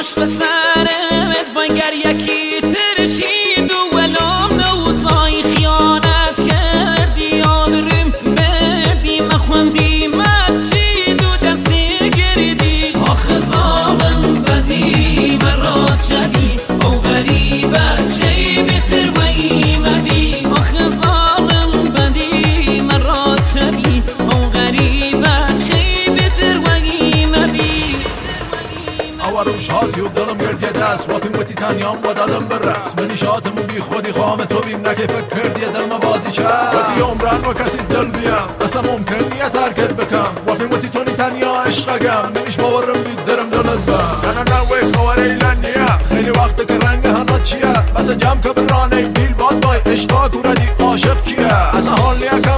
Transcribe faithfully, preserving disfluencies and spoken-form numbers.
باش به سرت بانگر یکی ترشید و ولام نوزای خیانت کردی آبرم بردی مخوندی مسجد و دستی گردی آخه ظالم بدی مرات شبی او غریبه چی بتر و ایمبی آخه ظالم بدی مرات شبی او غریبه چی بتر و ایمبی روش هاتی و دلم گردیه دست واپیم بوتی تنیام و دادم برس منی شاتمو بی خودی خام تو بیم نکه فکر کردیه دل مبازی چست بوتی عمران و کسی دل بیم اصلا ممکن نیه ترکت بکم واپیم بوتی تونی تنیا عشقگم نمیش باورم بید درم دلت بم نه نه نه وی خوار ایلنیه خیلی وقت که رنگ هنات چیه بس جمع که برانه بیل باد بای عشقا کوردی عاشق کیه اصلا حال نیه